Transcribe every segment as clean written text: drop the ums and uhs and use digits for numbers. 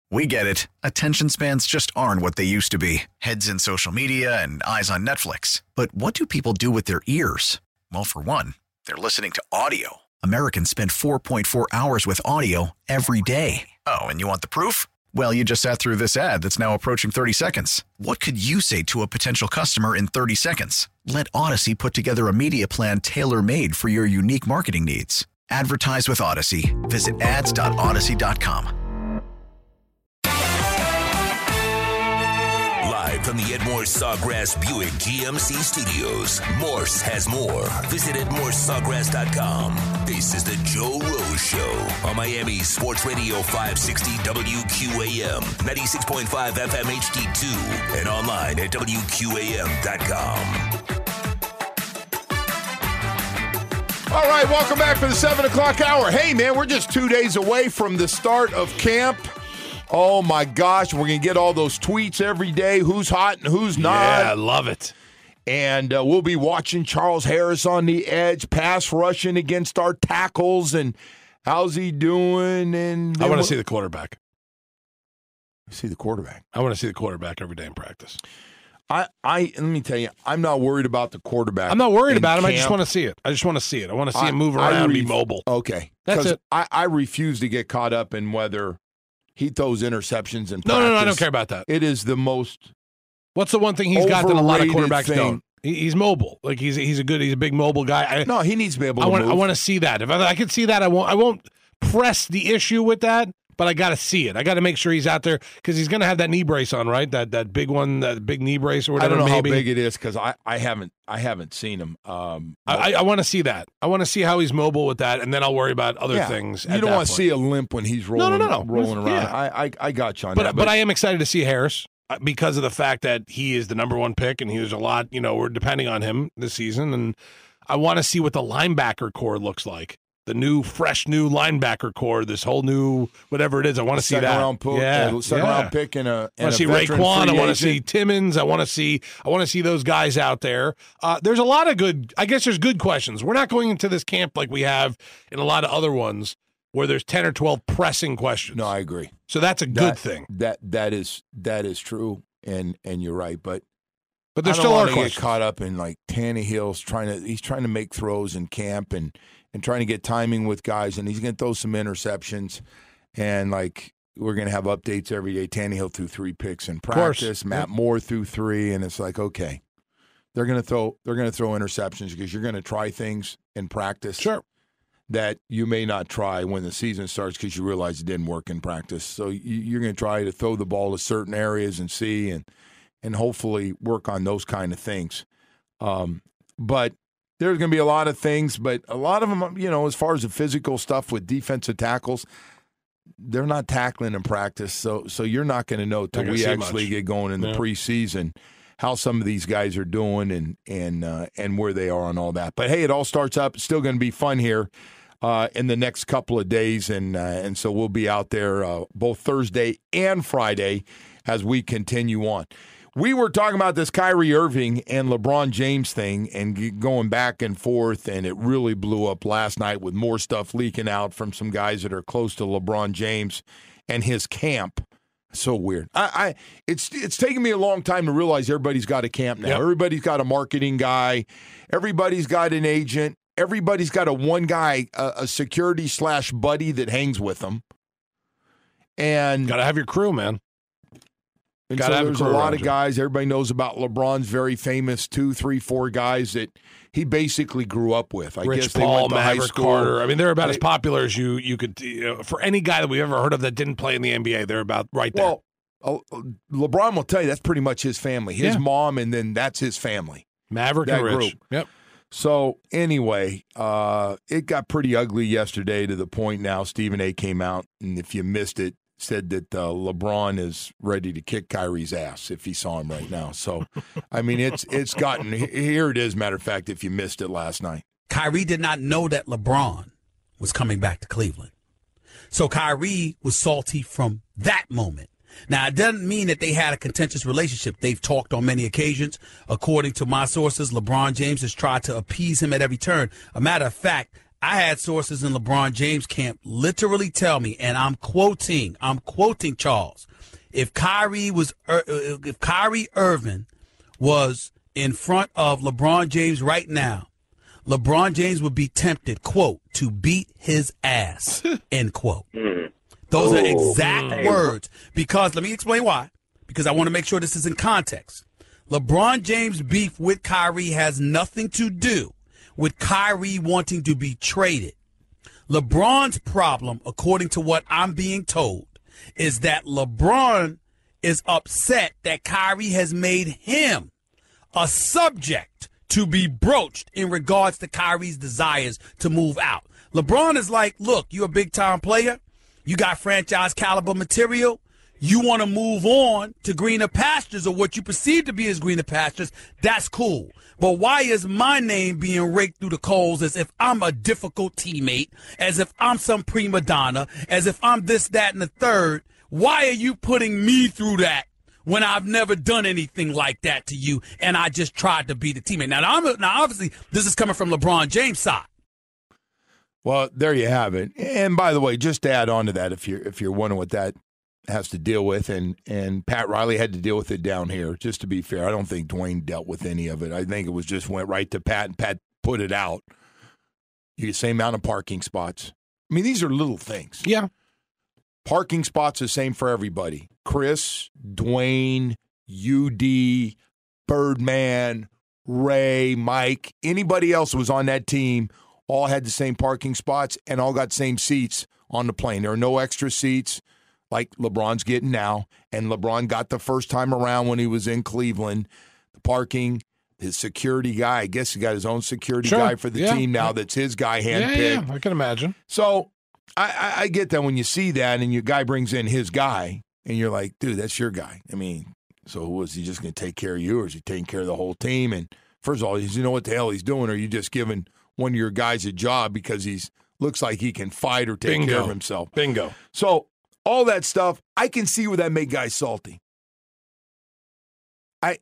We get it. Attention spans just aren't what they used to be. Heads in social media and eyes on Netflix. But what do people do with their ears? Well, for one, they're listening to audio. Americans spend 4.4 hours with audio every day. Oh, and you want the proof? Well, you just sat through this ad that's now approaching 30 seconds. What could you say to a potential customer in 30 seconds? Let Odyssey put together a media plan tailor-made for your unique marketing needs. Advertise with Odyssey. Visit ads.odyssey.com. Live from the Edmore Sawgrass Buick GMC Studios, Morse has more. Visit EdmoreSawgrass.com. This is the Joe Rose Show on Miami Sports Radio 560 WQAM, 96.5 FM HD2, and online at WQAM.com. All right, welcome back for the 7 o'clock hour. Hey, man, we're just 2 days away from the start of camp. Oh, my gosh, we're going to get all those tweets every day, who's hot and who's not. Yeah, I love it. And we'll be watching Charles Harris on the edge, pass rushing against our tackles, and how's he doing? And I want to see the quarterback. See the quarterback. I want to see the quarterback every day in practice. Let me tell you, I'm not worried about the quarterback. I'm not worried about him. Camp. I just want to see it. I want to see him move around and be mobile. Okay. That's it. I refuse to get caught up in whether he throws interceptions in practice. No, I don't care about that. It is the most. What's the one thing he's got that a lot of quarterbacks thing. don't? He's mobile. Like he's a big mobile guy. No, he needs to be able to move. I want to see that. If I can see that, I won't press the issue with that. But I got to see it. I got to make sure he's out there because he's going to have that knee brace on, right? That big one, that big knee brace or whatever. I don't know maybe. how big it is because I haven't seen him. I want to see that. I want to see how he's mobile with that, and then I'll worry about other things. You don't want to see a limp when he's rolling. Rolling around. Yeah. I got you on that. But I am excited to see Harris because of the fact that he is the number one pick, and he was a lot. We're depending on him this season, and I want to see what the linebacker core looks like. The fresh new linebacker core, this whole new whatever it is. I want to see that. Second round pick and a. I want to see Raekwon. I want to see Timmons. I want to see those guys out there. There's a lot of good. I guess there's good questions. We're not going into this camp like we have in a lot of other ones where there's 10 or 12 pressing questions. No, I agree. So that's a good thing. That is true, and you're right, but there's still our questions. Get caught up in like Tannehill's he's trying to make throws in camp and trying to get timing with guys, and he's going to throw some interceptions. And, we're going to have updates every day. Tannehill threw 3 picks in practice. Matt Moore threw 3, and it's like, okay, they're going to throw interceptions because you're going to try things in practice that you may not try when the season starts because you realize it didn't work in practice. So you're going to try to throw the ball to certain areas and see and hopefully work on those kind of things. But there's going to be a lot of things, but a lot of them, as far as the physical stuff with defensive tackles, they're not tackling in practice. So you're not going to know till we actually get going in the preseason how some of these guys are doing and where they are on all that. But, hey, it all starts up. It's still going to be fun here in the next couple of days, and so we'll be out there both Thursday and Friday as we continue on. We were talking about this Kyrie Irving and LeBron James thing and going back and forth, and it really blew up last night with more stuff leaking out from some guys that are close to LeBron James and his camp. So weird. It's taken me a long time to realize everybody's got a camp now. Yep. Everybody's got a marketing guy. Everybody's got an agent. Everybody's got one guy, a security/buddy that hangs with them. And got to have your crew, man. And so there's a lot of guys. Everybody knows about LeBron's very famous 2, 3, 4 guys that he basically grew up with. Rich Paul, Maverick Carter. I mean, they're about as popular as you could for any guy that we've ever heard of that didn't play in the NBA. They're about right there. Well, LeBron will tell you that's pretty much his family. His mom, and then that's his family. Maverick and Rich. Group. Yep. So anyway, it got pretty ugly yesterday to the point now Stephen A. came out, and if you missed it, said that LeBron is ready to kick Kyrie's ass if he saw him right now. So, I mean, it's gotten – here it is, matter of fact, if you missed it last night. Kyrie did not know that LeBron was coming back to Cleveland. So Kyrie was salty from that moment. Now, it doesn't mean that they had a contentious relationship. They've talked on many occasions. According to my sources, LeBron James has tried to appease him at every turn. A matter of fact, I had sources in LeBron James camp literally tell me, and I'm quoting Charles, if Kyrie Irving was in front of LeBron James right now, LeBron James would be tempted, quote, to beat his ass, end quote. Those are exact words. Because, let me explain why. Because I want to make sure this is in context. LeBron James' beef with Kyrie has nothing to do with Kyrie wanting to be traded. LeBron's problem, according to what I'm being told, is that LeBron is upset that Kyrie has made him a subject to be broached in regards to Kyrie's desires to move out. LeBron is like, look, you're a big-time player. You got franchise caliber material. You want to move on to greener pastures or what you perceive to be as greener pastures. That's cool. But why is my name being raked through the coals as if I'm a difficult teammate, as if I'm some prima donna, as if I'm this, that, and the third? Why are you putting me through that when I've never done anything like that to you and I just tried to be the teammate? Now, obviously, this is coming from LeBron James' side. Well, there you have it. And by the way, just to add on to that, if you're wondering what that has to deal with, and Pat Riley had to deal with it down here, just to be fair, I don't think Dwayne dealt with any of it. I think it was just went right to Pat, and Pat put it out. You get the same amount of parking spots. I mean, these are little things. Yeah. Parking spots the same for everybody. Chris, Dwayne, UD, Birdman, Ray, Mike, anybody else who was on that team all had the same parking spots and all got same seats on the plane. There are no extra seats like LeBron's getting now, and LeBron got the first time around when he was in Cleveland. The parking, his security guy, I guess he got his own security guy for the team now that's his guy handpicked. Yeah, I can imagine. So I get that when you see that and your guy brings in his guy and you're like, dude, that's your guy. I mean, so was he just going to take care of you or is he taking care of the whole team? And first of all, does he know what the hell he's doing? Or are you just giving one of your guys a job because he's looks like he can fight or take care of himself? Bingo. So all that stuff, I can see where that made guys salty. I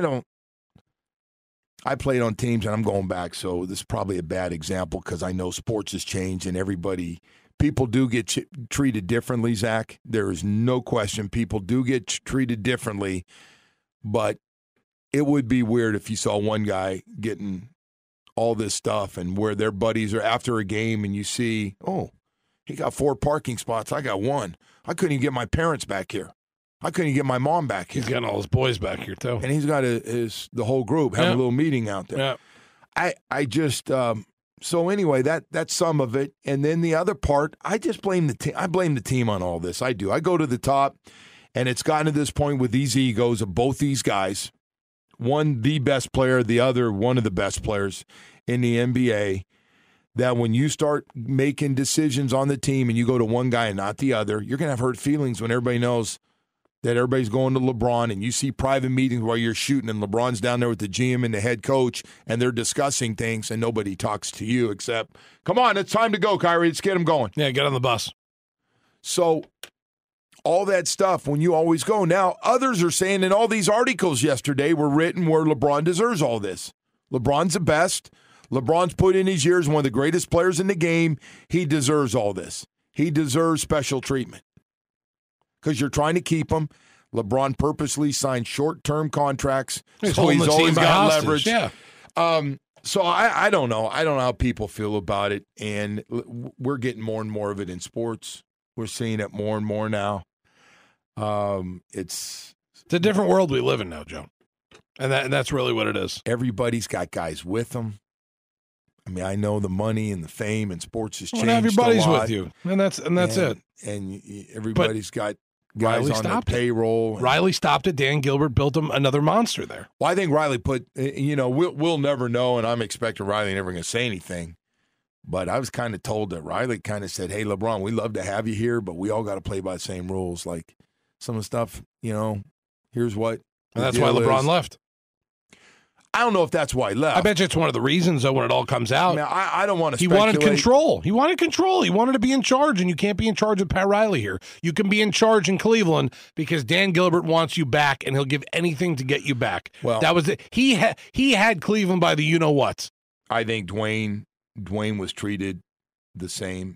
played on teams, and I'm going back, so this is probably a bad example because I know sports has changed and people do get treated differently, Zach. There is no question people do get treated differently, but it would be weird if you saw one guy getting all this stuff and where their buddies are after a game and you see, oh, he got 4 parking spots. I got 1. I couldn't even get my parents back here. I couldn't even get my mom back here. He's getting all his boys back here, too. And he's got the whole group having a little meeting out there. Yeah. I just so anyway, that's some of it. And then the other part, I just blame the team. I blame the team on all this. I do. I go to the top, and it's gotten to this point with these egos of both these guys. One, the best player, the other, one of the best players in the NBA, that when you start making decisions on the team and you go to one guy and not the other, you're going to have hurt feelings when everybody knows that everybody's going to LeBron and you see private meetings while you're shooting and LeBron's down there with the GM and the head coach and they're discussing things and nobody talks to you except, come on, it's time to go, Kyrie. Let's get him going. Yeah, get on the bus. So all that stuff when you always go. Now, others are saying in all these articles yesterday were written where LeBron deserves all this. LeBron's the best. LeBron's put in his years one of the greatest players in the game. He deserves all this. He deserves special treatment because you're trying to keep him. LeBron purposely signed short-term contracts, so he's always got leverage. Yeah. So I don't know. I don't know how people feel about it, and we're getting more and more of it in sports. We're seeing it more and more now. It's a different world we live in now, Joe, and that's really what it is. Everybody's got guys with them. I mean, I know the money and the fame and sports has changed. Everybody's a lot. with you, and that's it. And everybody's got guys on their payroll. Riley stopped it. Dan Gilbert built him another monster there. Well, I think Riley we'll never know, and I'm expecting Riley never going to say anything. But I was kind of told that Riley kind of said, hey, LeBron, we love to have you here, but we all got to play by the same rules. Like some of the stuff, here's what. And that's why LeBron left. I don't know if that's why he left. I bet you it's one of the reasons, though, when it all comes out. I don't want to speculate. He wanted control. He wanted to be in charge, and you can't be in charge with Pat Riley here. You can be in charge in Cleveland because Dan Gilbert wants you back, and he'll give anything to get you back. Well, that was it. He had Cleveland by the you-know-what. I think Dwayne Dwayne was treated the same.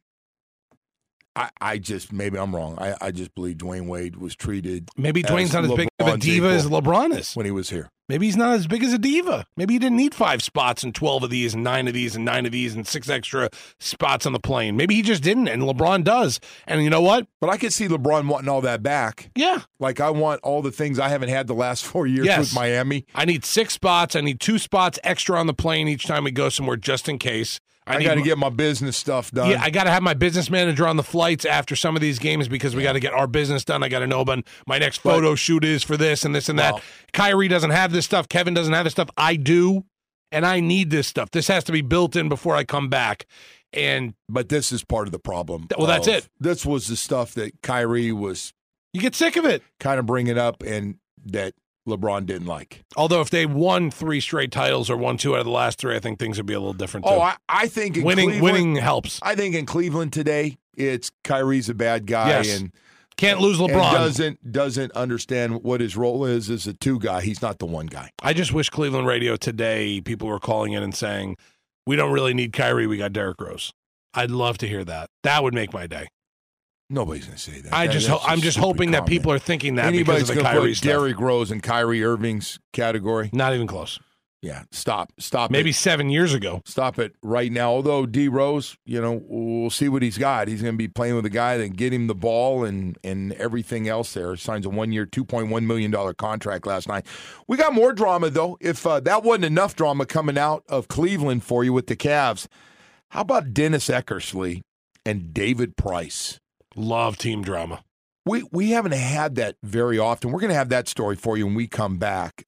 I just, maybe I'm wrong. I just believe Dwayne Wade was treated. Maybe Dwayne's not as big of a LeBron's diva as equal LeBron is. when he was here. Maybe he's not as big as a diva. Maybe he didn't need 5 spots and 12 of these and 9 of these and 9 of these and 6 extra spots on the plane. Maybe he just didn't, and LeBron does. And you know what? But I could see LeBron wanting all that back. Yeah. Like, I want all the things I haven't had the last 4 years Yes. with Miami. I need 6 spots. I need 2 spots extra on the plane each time we go somewhere just in case. I got to get my business stuff done. Yeah, I got to have my business manager on the flights after some of these games because we got to get our business done. I got to know when my next photo shoot is for this and this and that. Kyrie doesn't have this stuff. Kevin doesn't have this stuff. I do, and I need this stuff. This has to be built in before I come back. But this is part of the problem. Well, that's it. This was the stuff that Kyrie was You get sick of it. kind of bringing up and that LeBron didn't like. Although if they won 3 straight titles or won 2 out of the last 3, I think things would be a little different too. Oh, I think in winning helps. I think in Cleveland today, it's Kyrie's a bad guy Yes. and Can't lose LeBron. and doesn't understand what his role is as a 2 guy. He's not the 1 guy. I just wish Cleveland radio today, people were calling in and saying, we don't really need Kyrie, we got Derrick Rose. I'd love to hear that. That would make my day. Nobody's going to say that. I'm just hoping that people are thinking that Anybody's because of the gonna Kyrie put stuff. Derrick Rose in Kyrie Irving's category. Not even close. Yeah, stop Maybe it. 7 years ago. Stop it right now. Although D Rose, we'll see what he's got. He's going to be playing with a guy that get him the ball and everything else there. Signs a 1-year, $2.1 million contract last night. We got more drama, though. If that wasn't enough drama coming out of Cleveland for you with the Cavs, how about Dennis Eckersley and David Price? Love team drama. We haven't had that very often. We're going to have that story for you when we come back.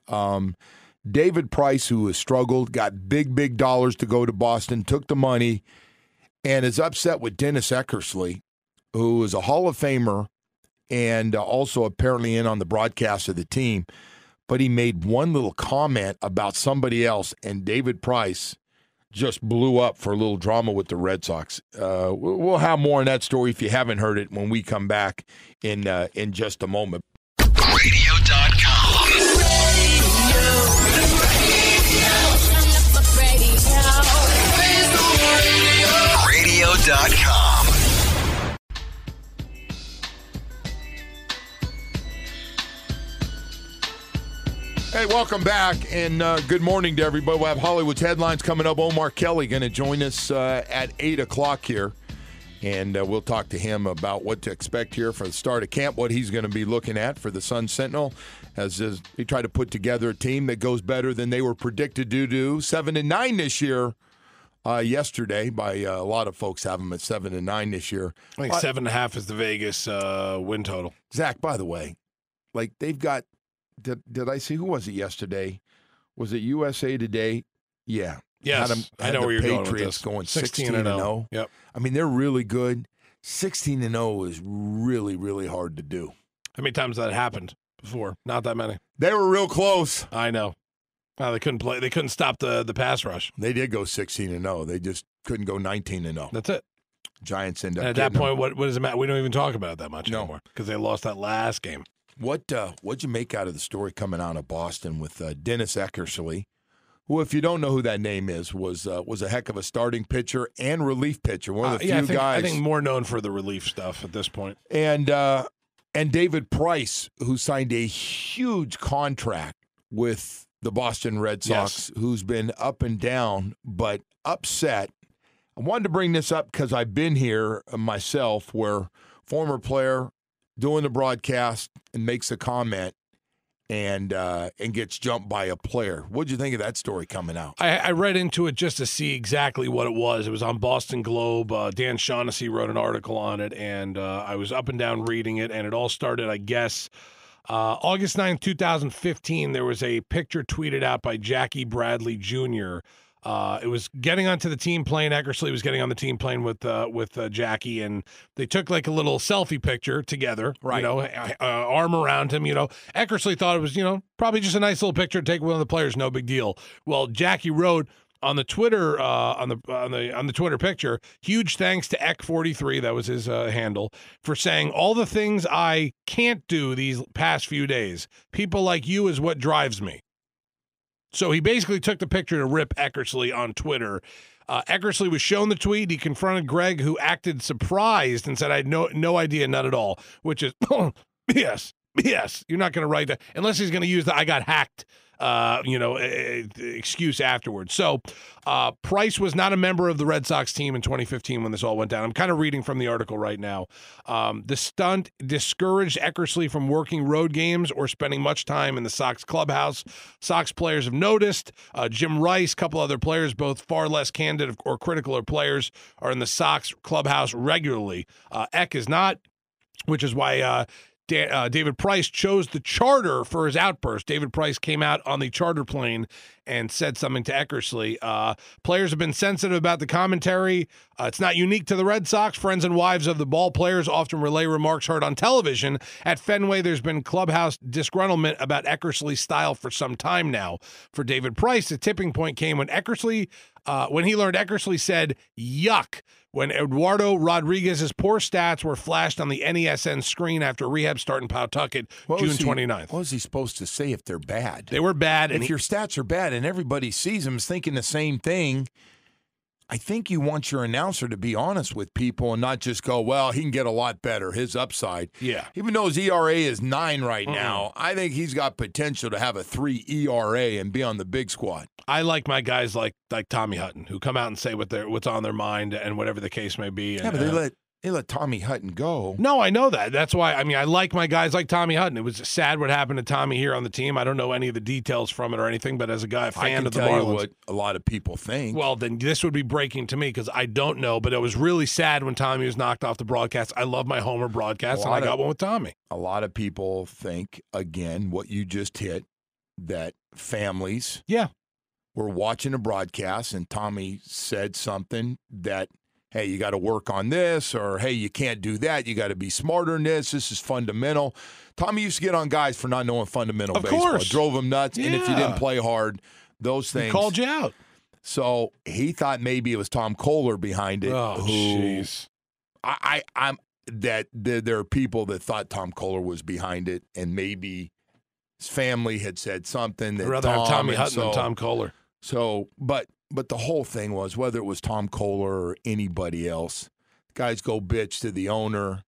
David Price, who has struggled, got big dollars to go to Boston, took the money, and is upset with Dennis Eckersley, who is a Hall of Famer and also apparently in on the broadcast of the team. But he made one little comment about somebody else, and David Price just blew up for a little drama with the Red Sox. We'll have more on that story if you haven't heard it when we come back in just a moment. Radio.com. Radio.com. Hey, welcome back, and good morning to everybody. We'll have Hollywood's headlines coming up. Omar Kelly going to join us at 8 o'clock here, and we'll talk to him about what to expect here for the start of camp, what he's going to be looking at for the Sun Sentinel as he tried to put together a team that goes better than they were predicted to do. 7-9 this year. Yesterday, by a lot of folks have them at 7-9 this year. I think 7.5 is the Vegas win total. Zach, by the way, like they've got. Did I see who was it yesterday? Was it USA Today? Yeah. Yes, I know where you're going with this. Going 16-0. Yep. I mean, they're really good. 16-0 is really, really hard to do. How many times has that happened before? Not that many. They were real close. I know. They couldn't play. They couldn't stop the pass rush. They did go 16-0. They just couldn't go 19-0. That's it. Giants end up. And at that point, what does it matter? We don't even talk about it that much anymore because they lost that last game. What'd you make out of the story coming out of Boston with Dennis Eckersley, who, if you don't know who that name is, was a heck of a starting pitcher and relief pitcher. One of the few guys. I think more known for the relief stuff at this point. And David Price, who signed a huge contract with the Boston Red Sox, who's been up and down, but upset. I wanted to bring this up because I've been here myself where former player doing the broadcast and makes a comment and gets jumped by a player. What'd you think of that story coming out? I read into it just to see exactly what it was. It was on Boston Globe. Dan Shaughnessy wrote an article on it, and I was up and down reading it, and it all started, I guess, August 9th, 2015. There was a picture tweeted out by Jackie Bradley Jr. It was getting onto the team plane. Eckersley was getting on the team plane with Jackie, and they took like a little selfie picture together, right? Arm around him. Eckersley thought it was, probably just a nice little picture to take with one of the players, no big deal. Well, Jackie wrote on the Twitter on the Twitter picture, huge thanks to Eck43, that was his handle, for saying all the things I can't do these past few days. People like you is what drives me. So he basically took the picture to rip Eckersley on Twitter. Eckersley was shown the tweet. He confronted Greg, who acted surprised and said, I had no idea, none at all, which is BS. You're not going to write that unless he's going to use the I got hacked excuse afterwards. So Price was not a member of the Red Sox team in 2015 when this all went down. I'm kind of reading from the article right now. The stunt discouraged Eckersley from working road games or spending much time in the Sox clubhouse. Sox players have noticed. Jim Rice, a couple other players, both far less candid or critical of players, are in the Sox clubhouse regularly. Eck is not, which is why David Price chose the charter for his outburst. David Price came out on the charter plane and said something to Eckersley. Players have been sensitive about the commentary. It's not unique to the Red Sox. Friends and wives of the ball players often relay remarks heard on television. At Fenway, there's been clubhouse disgruntlement about Eckersley's style for some time now. For David Price, the tipping point came when when he learned Eckersley said, yuck, when Eduardo Rodriguez's poor stats were flashed on the NESN screen after rehab start in Pawtucket June 29th. What was he supposed to say if they're bad? They were bad. If your stats are bad and everybody sees them thinking the same thing, I think you want your announcer to be honest with people and not just go, well, he can get a lot better, his upside. Yeah. Even though his ERA is 9 right now, I think he's got potential to have a 3 ERA and be on the big squad. I like my guys like Tommy Hutton, who come out and say what's on their mind and whatever the case may be. Yeah, and, but they let Tommy Hutton go. No, I know that. That's why, I like my guys like Tommy Hutton. It was sad what happened to Tommy here on the team. I don't know any of the details from it or anything, but as a guy, fan of the Marlins. I can tell you what a lot of people think. Well, then this would be breaking to me because I don't know, but it was really sad when Tommy was knocked off the broadcast. I love my Homer broadcast, and I got one with Tommy. A lot of people think, again, what you just hit, that families were watching a broadcast and Tommy said something that, hey, you got to work on this, or, hey, you can't do that. You got to be smarter than this. This is fundamental. Tommy used to get on guys for not knowing fundamental baseball. Course. Drove them nuts. Yeah. And if you didn't play hard, those things. He called you out. So he thought maybe it was Tom Kohler behind it. Oh, jeez. There are people that thought Tom Kohler was behind it, and maybe his family had said something that I'd rather have Tommy Hutton than Tom Kohler. So, but the whole thing was, whether it was Tom Kohler or anybody else, guys go bitch to the owner.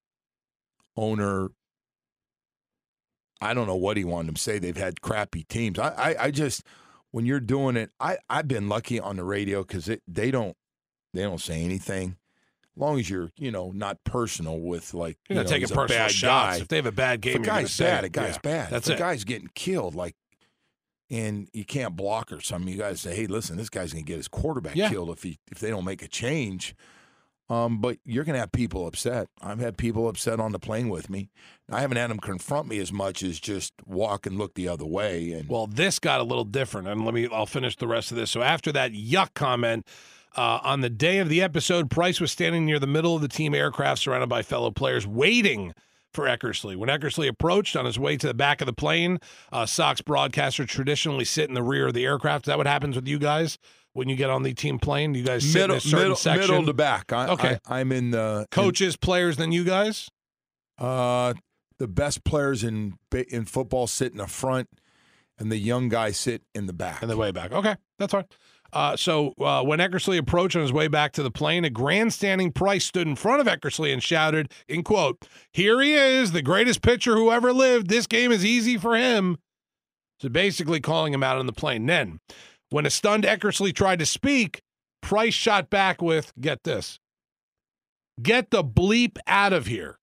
I don't know what he wanted them to say. They've had crappy teams. I just, when you're doing it, I've been lucky on the radio because they don't say anything. As long as you're, not personal with, like, you're not taking personal shots. If they have a bad game, if a guy's bad, a guy's bad. That's if a guy's getting killed, and you can't block or something, you got to say, hey, listen, this guy's going to get his quarterback killed if they don't make a change. But you're going to have people upset. I've had people upset on the plane with me. I haven't had them confront me as much as just walk and look the other way. And well, this got a little different, and I'll finish the rest of this. So after that yuck comment, on the day of the episode, Price was standing near the middle of the team aircraft surrounded by fellow players waiting for Eckersley. When Eckersley approached on his way to the back of the plane, Sox broadcasters traditionally sit in the rear of the aircraft. Is that what happens with you guys when you get on the team plane? You guys sit in a certain section? Middle to back. Okay. I'm in the... Coaches, players than you guys? The best players in football sit in the front, and the young guys sit in the back. In the way back. Okay, that's fine. So when Eckersley approached on his way back to the plane, a grandstanding Price stood in front of Eckersley and shouted, in quote, "Here he is, the greatest pitcher who ever lived. This game is easy for him." So basically calling him out on the plane. Then, when a stunned Eckersley tried to speak, Price shot back with, get this, "Get the bleep out of here."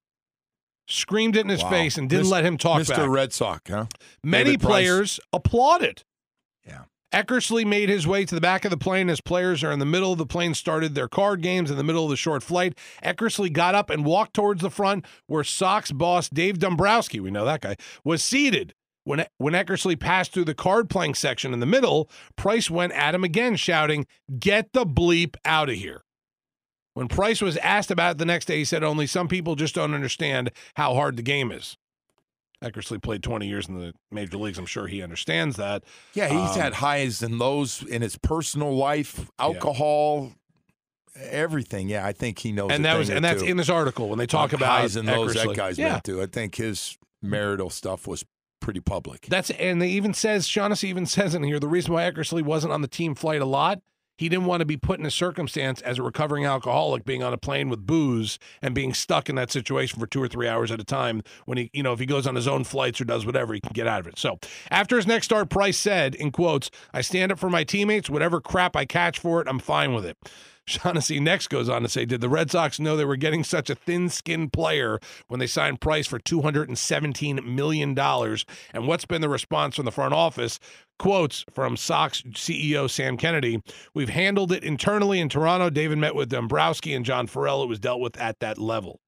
Screamed it in his face and didn't let him talk back. Mr. Red Sox, huh? Many players applauded. Yeah. Eckersley made his way to the back of the plane as players are in the middle of the plane started their card games in the middle of the short flight. Eckersley got up and walked towards the front where Sox boss Dave Dombrowski, we know that guy, was seated. When Eckersley passed through the card playing section in the middle, Price went at him again, shouting, "Get the bleep out of here." When Price was asked about it the next day, he said only some people just don't understand how hard the game is. Eckersley played 20 years in the major leagues. I'm sure he understands that. Yeah, he's had highs and lows in his personal life, alcohol, everything. Yeah, I think he knows. And that's in this article when they talk about highs and lows Eckersley. that guy's been through. I think his marital stuff was pretty public. And they even says, Shaughnessy even says in here, the reason why Eckersley wasn't on the team flight a lot, he didn't want to be put in a circumstance as a recovering alcoholic being on a plane with booze and being stuck in that situation for 2 or 3 hours at a time when he, if he goes on his own flights or does whatever, he can get out of it. So after his next start, Price said, in quotes, "I stand up for my teammates. Whatever crap I catch for it, I'm fine with it." Shaughnessy next goes on to say, did the Red Sox know they were getting such a thin-skinned player when they signed Price for $217 million? And what's been the response from the front office? Quotes from Sox CEO Sam Kennedy, "We've handled it internally in Toronto. David met with Dombrowski and John Farrell. It was dealt with at that level."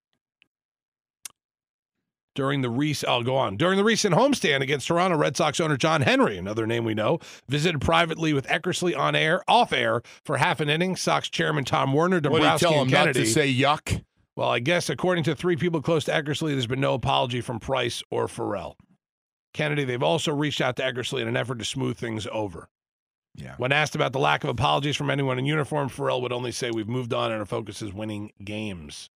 During the recent homestand against Toronto, Red Sox owner John Henry, another name we know, visited privately with Eckersley off air for half an inning. Sox chairman Tom Werner, Dombrowski, tell him and Kennedy. Not to say yuck? Well, I guess according to 3 people close to Eckersley, there's been no apology from Price or Farrell. Kennedy, they've also reached out to Eckersley in an effort to smooth things over. Yeah. When asked about the lack of apologies from anyone in uniform, Farrell would only say, "We've moved on and our focus is winning games."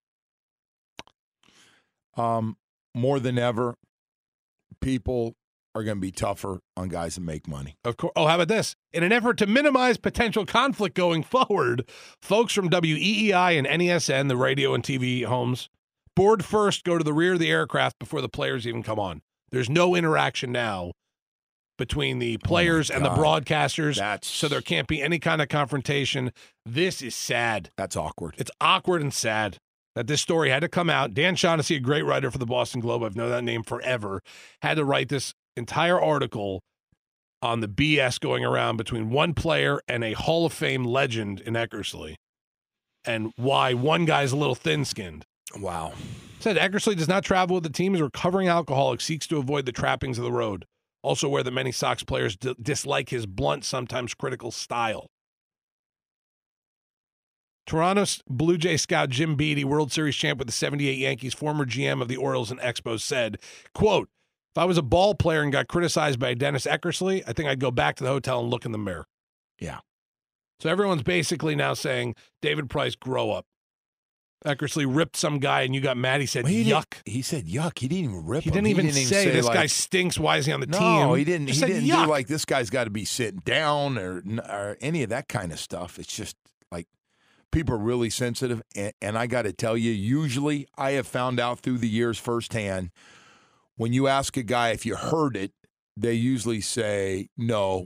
More than ever, people are going to be tougher on guys that make money. Of course. Oh, how about this? In an effort to minimize potential conflict going forward, folks from WEEI and NESN, the radio and TV homes, board first go to the rear of the aircraft before the players even come on. There's no interaction now between the players and the broadcasters, so there can't be any kind of confrontation. This is sad. That's awkward. It's awkward and sad that this story had to come out. Dan Shaughnessy, a great writer for the Boston Globe, I've known that name forever, had to write this entire article on the BS going around between one player and a Hall of Fame legend in Eckersley and why one guy's a little thin-skinned. Wow. Said Eckersley does not travel with the team as a recovering alcoholic, seeks to avoid the trappings of the road. Also aware that many Sox players dislike his blunt, sometimes critical style. Toronto's Blue Jay scout Jim Beattie, World Series champ with the 78 Yankees, former GM of the Orioles and Expos, said, quote, "If I was a ball player and got criticized by Dennis Eckersley, I think I'd go back to the hotel and look in the mirror." Yeah. So everyone's basically now saying, David Price, grow up. Eckersley ripped some guy and you got mad. He said, yuck. He said, yuck. He didn't even rip He him. didn't even say this guy stinks. Why is he on the team? No, he didn't. He didn't yuck. do like this guy's got to be sitting down or any of that kind of stuff. It's just like people are really sensitive. And I got to tell you, usually I have found out through the years firsthand, when you ask a guy if you heard it, they usually say, no,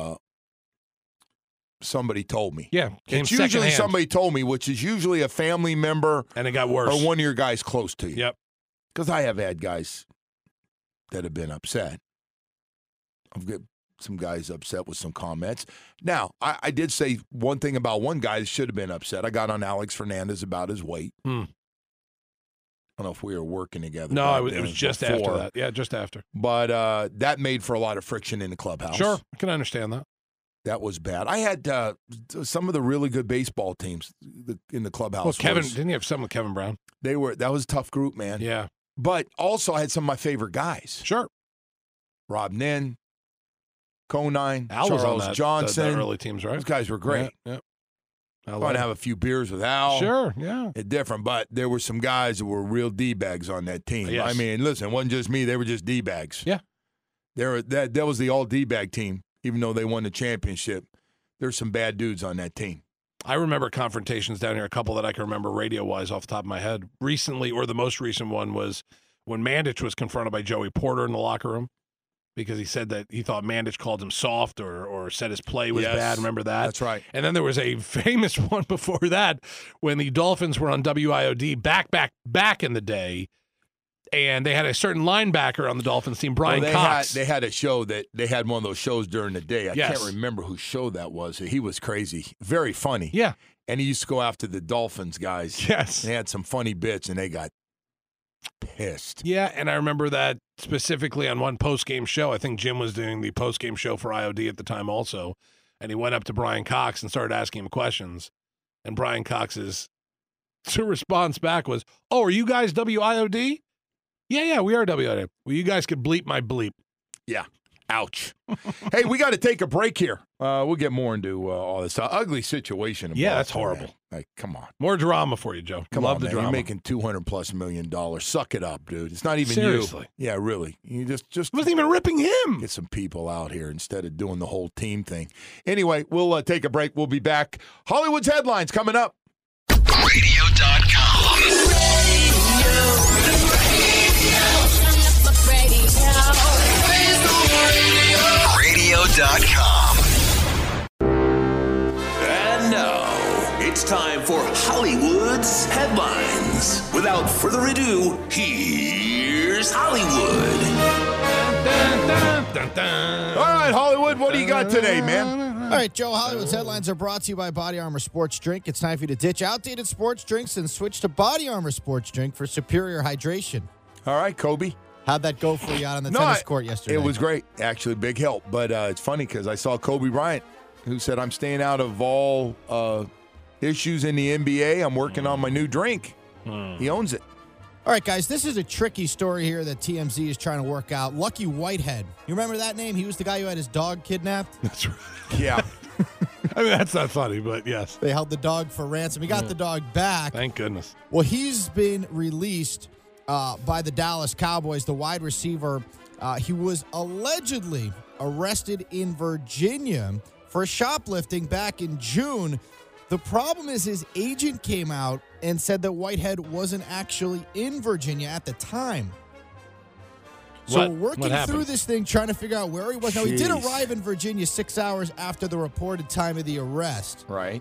somebody told me. Yeah. It's usually somebody told me, which is usually a family member. And it got worse. Or one of your guys close to you. Yep. Because I have had guys that have been upset. I've got some guys upset with some comments. Now, I did say one thing about one guy that should have been upset. I got on Alex Fernandez about his weight. I don't know if we were working together. No, it was just after that. Yeah, just after. But that made for a lot of friction in the clubhouse. Sure, I can understand that. That was bad. I had some of the really good baseball teams in the clubhouse. Well, Kevin, didn't you have some with Kevin Brown? That was a tough group, man. Yeah. But also I had some of my favorite guys. Sure. Rob Nin, Conine, Al Charles was on Johnson. the early teams, right? Those guys were great. Yeah. I want to have a few beers with Al. Sure, yeah. It's different, but there were some guys that were real D-bags on that team. Yes. I mean, listen, it wasn't just me. They were just D-bags. Yeah. That was the all D-bag team, even though they won the championship. There's some bad dudes on that team. I remember confrontations down here, a couple that I can remember radio-wise off the top of my head. Recently, or the most recent one, was when Mandich was confronted by Joey Porter in the locker room because he said that he thought Mandich called him soft or said his play was bad. Remember that? That's right. And then there was a famous one before that when the Dolphins were on WIOD back in the day, and they had a certain linebacker on the Dolphins team, Brian Cox. They had a show that they had one of those shows during the day. I Yes. can't remember whose show that was. He was crazy. Very funny. Yeah. And he used to go after the Dolphins guys. Yes. They had some funny bits, and they got pissed. Yeah, and I remember that specifically on one post-game show. I think Jim was doing the post-game show for IOD at the time also, and he went up to Brian Cox and started asking him questions. And Brian Cox's response back was, "Oh, are you guys WIOD? Yeah, we are WIOD. Well, you guys could bleep my bleep." Yeah. Ouch. Hey, we got to take a break here. We'll get more into all this ugly situation. Yeah, that's Boston, horrible. man. Like, come on. More drama for you, Joe. Come Love on, the man. drama. You're making $200+ million. Suck it up, dude. It's not even Seriously. you. Yeah, really. You just wasn't even ripping him. get some people out here instead of doing the whole team thing. Anyway, we'll take a break. We'll be back. Hollywood's headlines coming up. Radio.com. And now, it's time for Hollywood's headlines. Without further ado, here's Hollywood. Dun, dun, dun, dun. All right, Hollywood, what do you got today, man? All right, Joe, Hollywood's headlines are brought to you by Body Armor Sports Drink. It's time for you to ditch outdated sports drinks and switch to Body Armor Sports Drink for superior hydration. All right, Kobe. How'd that go for you out on the tennis court yesterday? It was great. Actually, big help. But it's funny because I saw Kobe Bryant, who said, I'm staying out of all issues in the NBA. I'm working on my new drink. He owns it. All right, guys, this is a tricky story here that TMZ is trying to work out. Lucky Whitehead. You remember that name? He was the guy who had his dog kidnapped. That's right. Yeah. I mean, that's not funny, but yes. They held the dog for ransom. He got the dog back. Thank goodness. Well, he's been released by the Dallas Cowboys, the wide receiver. He was allegedly arrested in Virginia for shoplifting back in June. The problem is his agent came out and said that Whitehead wasn't actually in Virginia at the time. So we're working through this thing, trying to figure out where he was. Now, he did Jeez. arrive in Virginia 6 hours after the reported time of the arrest. Right.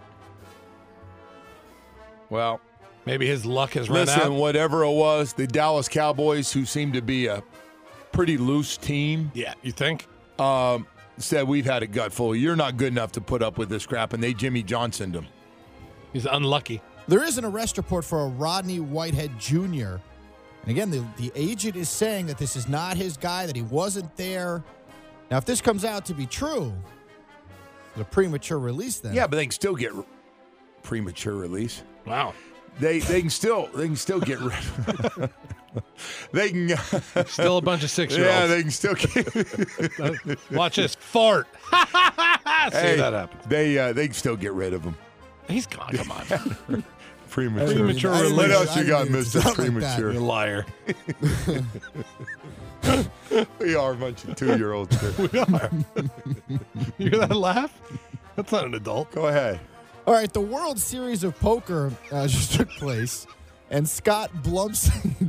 Well, Maybe his luck has run listen, out. whatever it was, the Dallas Cowboys, who seem to be a pretty loose team, Yeah, you think? said we've had a gutful. You're not good enough to put up with this crap, and they Jimmy Johnsoned him. He's unlucky. There is an arrest report for a Rodney Whitehead Jr. And again, the agent is saying that this is not his guy, that he wasn't there. Now, if this comes out to be true, the premature release then. Yeah, but they can still get premature release. Wow. They can still get rid. They can. Still a bunch of 6-year-olds. Yeah, they can still get. Watch this. Fart. See that happen. They can still get rid of him. He's gone. Come on. Premature. Premature I didn't What mean- else I you didn't got, mean it to Mister sound like that. Premature? You liar. We are a bunch of 2-year-olds here. We are. You hear that laugh? That's not an adult. Go ahead. All right, the World Series of Poker just took place, and Scott Blumstein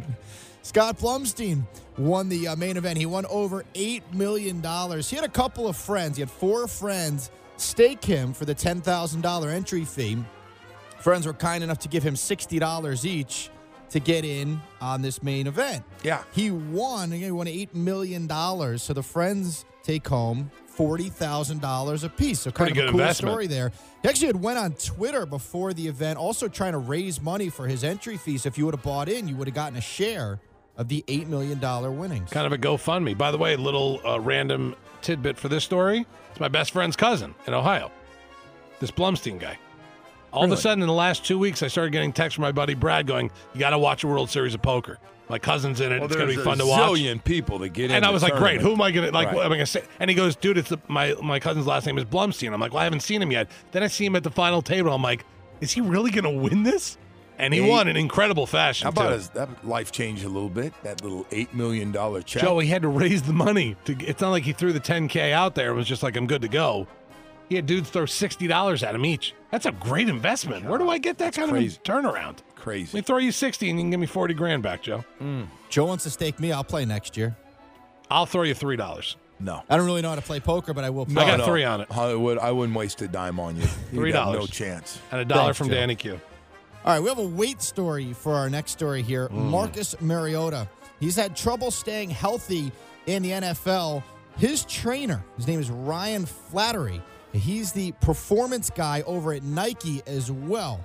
won the main event. He won over $8 million. He had a couple of friends. He had 4 friends stake him for the $10,000 entry fee. Friends were kind enough to give him $60 each to get in on this main event. Yeah. He won. Again, he won $8 million. So the friends take home $40,000 apiece. So kind Pretty of a good cool investment. story there. He actually had went on Twitter before the event, also trying to raise money for his entry fee. So if you would have bought in, you would have gotten a share of the $8 million winnings. Kind of a GoFundMe. By the way, a little random tidbit for this story. It's my best friend's cousin in Ohio. This Blumstein guy. All of a sudden, in the last 2 weeks, I started getting texts from my buddy Brad going, you got to watch a World Series of Poker. My cousin's in it. It's going to be fun to watch. Zillion people that get in. And I was like, great. Who am I going to, Right. what am I going to say? And he goes, dude, it's my cousin's last name is Blumstein. I'm like, well, I haven't seen him yet. Then I see him at the final table. I'm like, is he really going to win this? And he won in incredible fashion, How about too. that life changed a little bit? That little $8 million check. Joe, he had to raise the money. It's not like he threw the $10K out there and was just like, I'm good to go. He had dudes throw $60 at him each. That's a great investment. Where do I get that kind crazy. of turnaround? Let Crazy. me throw you 60 and you can give me 40 grand back, Joe. Joe wants to stake me. I'll play next year. I'll throw you $3. No. I don't really know how to play poker, but I will play. I got 3 on it. Hollywood, I wouldn't waste a dime on you. You got $3. No chance. And $1 Thanks, from Joe. Danny Q. All right, we have a weight story for our next story here. Marcus Mariota. He's had trouble staying healthy in the NFL. His trainer, his name is Ryan Flattery. He's the performance guy over at Nike as well.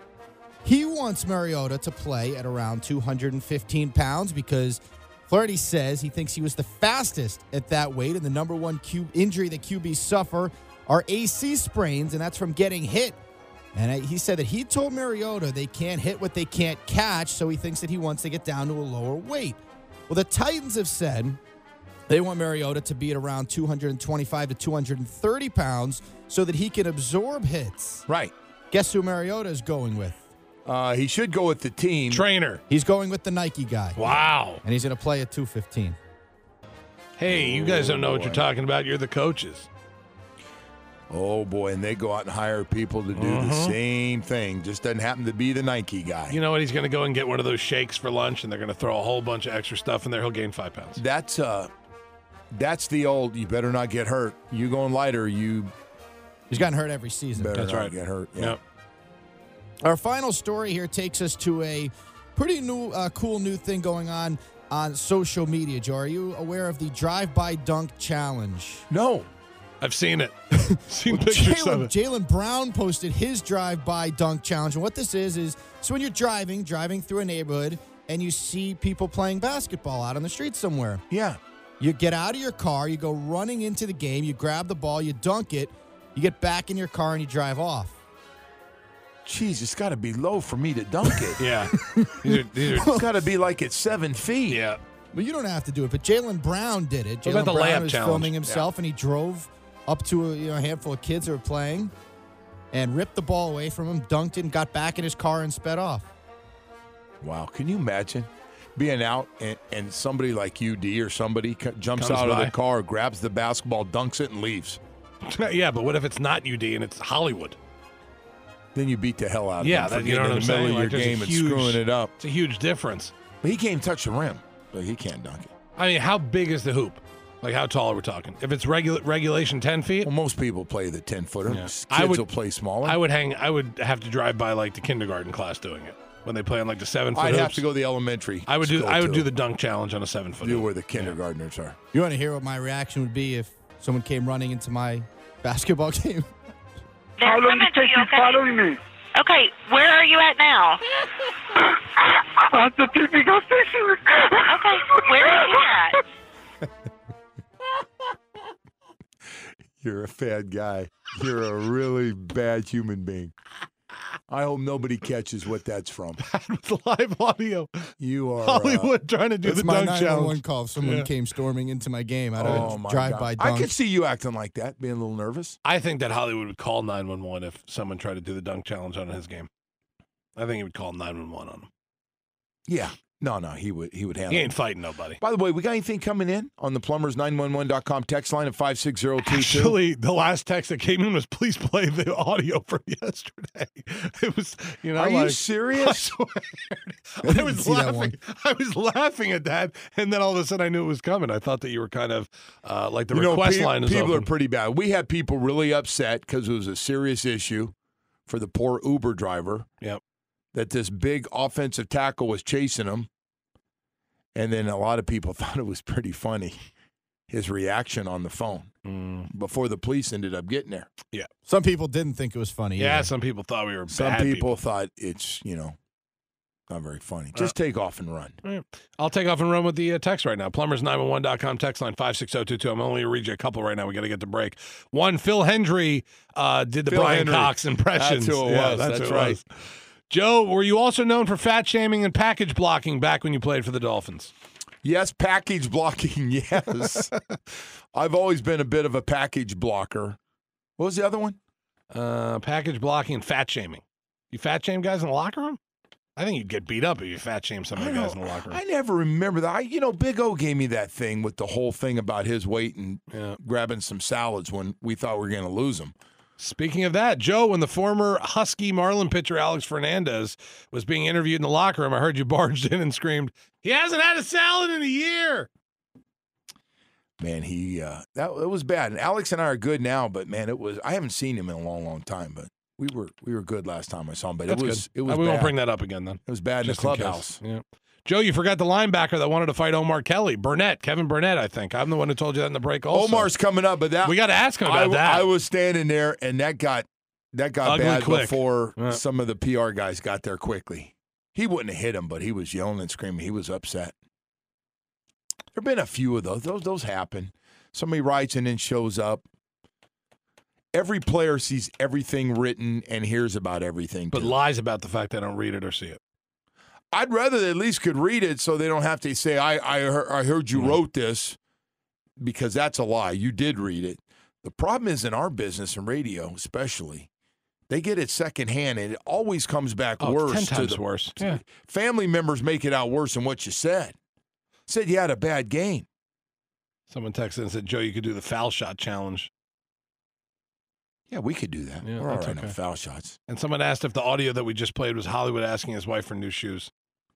He wants Mariota to play at around 215 pounds because Flaherty says he thinks he was the fastest at that weight, and the number one injury that QBs suffer are AC sprains, and that's from getting hit. And he said that he told Mariota they can't hit what they can't catch, so he thinks that he wants to get down to a lower weight. Well, the Titans have said They want Mariota to be at around 225 to 230 pounds so that he can absorb hits. Right. Guess who Mariota is going with? He should go with the team. Trainer. He's going with the Nike guy. Wow. And he's going to play at 215. Hey, you guys don't know what you're talking about. You're the coaches. Oh, boy, and they go out and hire people to do the same thing. Just doesn't happen to be the Nike guy. You know what? He's going to go and get one of those shakes for lunch, and they're going to throw a whole bunch of extra stuff in there. He'll gain 5 pounds. That's the old, you better not get hurt. You going lighter, you He's gotten hurt every season. better That's not right. get hurt. Yeah. Yep. Our final story here takes us to a pretty new, cool new thing going on social media. Joe, are you aware of the drive-by dunk challenge? No. I've seen it. Seen pictures of it. Jaylen Brown posted his drive-by dunk challenge, and what this is so when you're driving through a neighborhood, and you see people playing basketball out on the street somewhere. Yeah. You get out of your car, you go running into the game, you grab the ball, you dunk it, you get back in your car, and you drive off. Jeez, it's got to be low for me to dunk it. Yeah. These are It's got to be like at 7 feet. yeah. But you don't have to do it. But Jaylen Brown did it. What about Jaylen the Brown layup was challenge? filming himself, and he drove up to a handful of kids that were playing and ripped the ball away from him, dunked it, and got back in his car and sped off. Wow. Can you imagine being out and somebody like UD or somebody jumps Comes out of by. the car, grabs the basketball, dunks it, and leaves? Yeah, but what if it's not UD and it's Hollywood? Then you beat the hell out of Yeah, him for that- you know getting what in the I'm middle saying? of your Like, there's a game and huge- screwing it up. It's a huge difference. But he can't touch the rim. But he can't dunk it. I mean, how big is the hoop? Like, how tall are we talking? If it's regulation 10 feet, Well, most people play the 10-footer. Yeah. Kids I would- will play smaller. I would have to drive by, like, the kindergarten class doing it. When they play on, like, the 7-foot I'd hoops. have to go to the elementary. I would do school, the dunk challenge on a 7-foot do hoop. where the kindergartners are. You want to hear what my reaction would be if someone came running into my basketball game? How long it take you following me? Okay, where are you at now? At the typical station. Okay, where are you at? You're a bad guy. You're a really bad human being. I hope nobody catches what that's from. With live audio. You are Hollywood trying to do It's the my dunk 911 challenge. call if someone Yeah. came storming into my game out Oh of my a drive-by God. dunk. I could see you acting like that, being a little nervous. I think that Hollywood would call 911 if someone tried to do the dunk challenge on his game. I think he would call 911 on him. Yeah. No, he would handle He it. ain't fighting nobody. By the way, we got anything coming in on the plumbers911.com text line at 56022? Actually, the last text that came in was, please play the audio from yesterday. It was, you know, Are like, you serious? I didn't was see that laughing. one. I was laughing at that, and then all of a sudden I knew it was coming. I thought that you were kind of like the request line is people open. are pretty bad. We had people really upset because it was a serious issue for the poor Uber driver. Yep. That this big offensive tackle was chasing him. And then a lot of people thought it was pretty funny, his reaction on the phone before the police ended up getting there. Yeah. Some people didn't think it was funny. Yeah, either. some people thought we were Some bad people thought it's, not very funny. Just take off and run. All right. I'll take off and run with the text right now. Plumbers911.com text line 56022. I'm only going to read you a couple right now. We got to get to break. One, Phil Hendry did the Phil Brian Henry. Cox impressions. That's who it Yeah, was. That's That's who it right. was. Joe, were you also known for fat shaming and package blocking back when you played for the Dolphins? Yes, package blocking, yes. I've always been a bit of a package blocker. What was the other one? Package blocking and fat shaming. You fat shame guys in the locker room? I think you'd get beat up if you fat shame some of the guys in the locker room. I never remember that. Big O gave me that thing with the whole thing about his weight and grabbing some salads when we thought we were going to lose him. Speaking of that, Joe, when the former Husky Marlin pitcher Alex Fernandez was being interviewed in the locker room, I heard you barged in and screamed, "He hasn't had a salad in a year." Man, it was bad. And Alex and I are good now, but man, I haven't seen him in a long, long time, but we were good last time I saw him, but That's it was good. bad. We won't bring that up again then. It was bad Just in the case. clubhouse. Yeah. Joe, you forgot the linebacker that wanted to fight Omar Kelly. Kevin Burnett, I think. I'm the one who told you that in the break also. Omar's coming up, but we got to ask him about that. I was standing there, and that got Ugly bad quick. before Yeah. some of the PR guys got there quickly. He wouldn't have hit him, but he was yelling and screaming. He was upset. There have been a few of those. Those happen. Somebody writes and then shows up. Every player sees everything written and hears about everything. But too. lies about the fact they don't read it or see it. I'd rather they at least could read it so they don't have to say, I heard you wrote this. because that's a lie. You did read it. The problem is in our business and radio, especially, they get it secondhand, and it always comes back worse. 10 times worse. Yeah. Family members make it out worse than what you said. Said you had a bad game. Someone texted and said, Joe, you could do the foul shot challenge. Yeah, we could do that. Yeah, We're all that's right on okay. foul shots. And someone asked if the audio that we just played was Hollywood asking his wife for new shoes.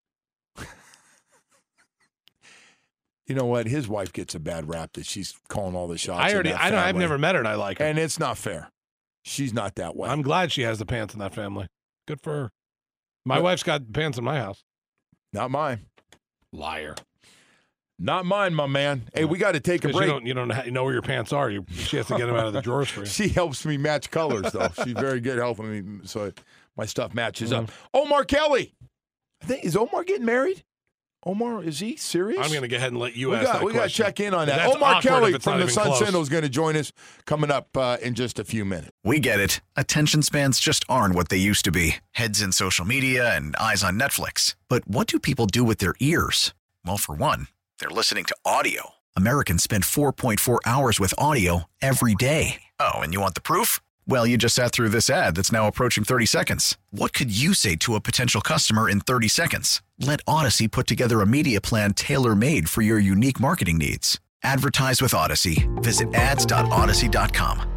You know what? His wife gets a bad rap that she's calling all the shots. I've never met her, and I like her. And it's not fair. She's not that way. I'm glad she has the pants in that family. Good for her. My wife's got pants in my house. Not mine. Liar. Not mine, my man. Hey, we got to take a break. You don't know where your pants are. She has to get them out of the drawers for you. She helps me match colors, though. She's very good helping me so my stuff matches up. Omar Kelly. Is Omar getting married? Omar, is he serious? I'm going to go ahead and let you ask that question. We got to check in on that. That's Omar Kelly from the Sun close. Sentinel is going to join us coming up in just a few minutes. We get it. Attention spans just aren't what they used to be. Heads in social media and eyes on Netflix. But what do people do with their ears? Well, for one, they're listening to audio. Americans spend 4.4 hours with audio every day. Oh, and you want the proof? Well, you just sat through this ad that's now approaching 30 seconds. What could you say to a potential customer in 30 seconds? Let Odyssey put together a media plan tailor-made for your unique marketing needs. Advertise with Odyssey. Visit ads.odyssey.com.